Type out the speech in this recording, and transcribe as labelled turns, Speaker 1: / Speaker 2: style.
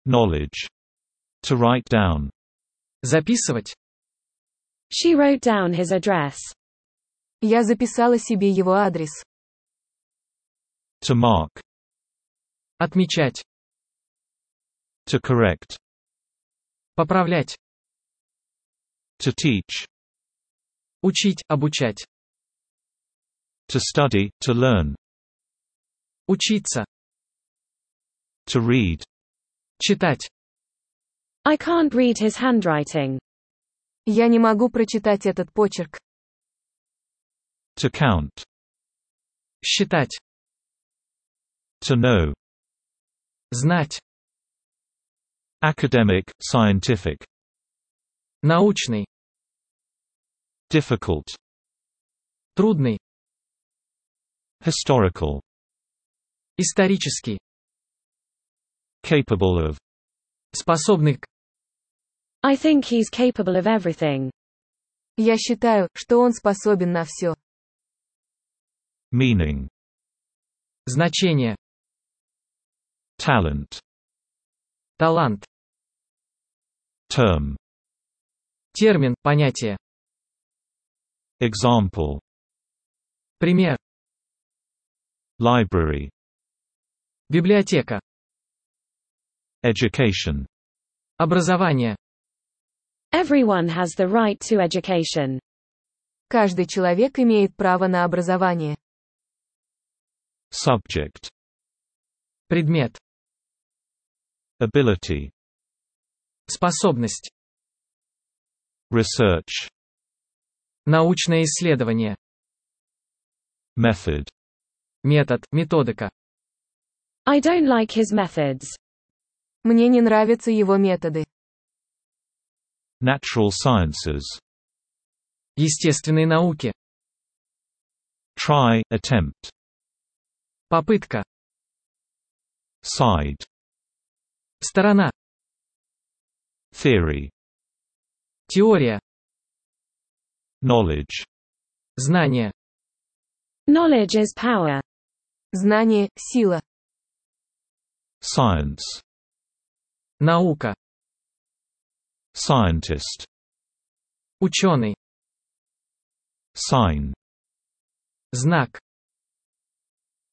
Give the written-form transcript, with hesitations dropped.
Speaker 1: Knowledge. To write down.
Speaker 2: Записывать.
Speaker 3: She wrote down his address.
Speaker 4: Я записала себе его адрес.
Speaker 1: To mark.
Speaker 2: Отмечать.
Speaker 1: To correct.
Speaker 2: Поправлять.
Speaker 1: To teach.
Speaker 2: Учить, обучать.
Speaker 1: To study, to learn.
Speaker 2: Учиться.
Speaker 1: To read.
Speaker 2: Читать.
Speaker 3: I can't read his handwriting.
Speaker 4: Я не могу прочитать этот почерк.
Speaker 1: To count.
Speaker 2: Считать.
Speaker 1: To know.
Speaker 2: Знать.
Speaker 1: Academic, scientific.
Speaker 2: Научный.
Speaker 1: Difficult.
Speaker 2: Трудный.
Speaker 1: Historical.
Speaker 2: Исторический.
Speaker 1: Capable of.
Speaker 2: Способный к.
Speaker 3: I think he's capable of everything.
Speaker 4: Я считаю, что он способен на все.
Speaker 1: Meaning.
Speaker 2: Значение.
Speaker 1: Talent.
Speaker 2: Талант.
Speaker 1: Term.
Speaker 2: Термин, понятие.
Speaker 1: Example.
Speaker 2: Пример.
Speaker 1: Library.
Speaker 2: Библиотека.
Speaker 1: Education.
Speaker 2: Образование.
Speaker 3: Everyone has the right to education.
Speaker 4: Каждый человек имеет право на образование.
Speaker 1: Subject.
Speaker 2: Предмет.
Speaker 1: Ability.
Speaker 2: Способность.
Speaker 1: Research.
Speaker 2: Научное исследование.
Speaker 1: Method.
Speaker 2: Метод, методика.
Speaker 3: I don't like his methods.
Speaker 4: Мне не нравятся его методы.
Speaker 1: Natural sciences.
Speaker 2: Естественные науки.
Speaker 1: Try, attempt.
Speaker 2: Попытка.
Speaker 1: Side.
Speaker 2: Сторона.
Speaker 1: Theory.
Speaker 2: Теория.
Speaker 1: Knowledge.
Speaker 2: Знание.
Speaker 3: Knowledge is power.
Speaker 4: Знание – сила.
Speaker 1: Science.
Speaker 2: Наука.
Speaker 1: Scientist.
Speaker 2: Ученый.
Speaker 1: Sign.
Speaker 2: Знак.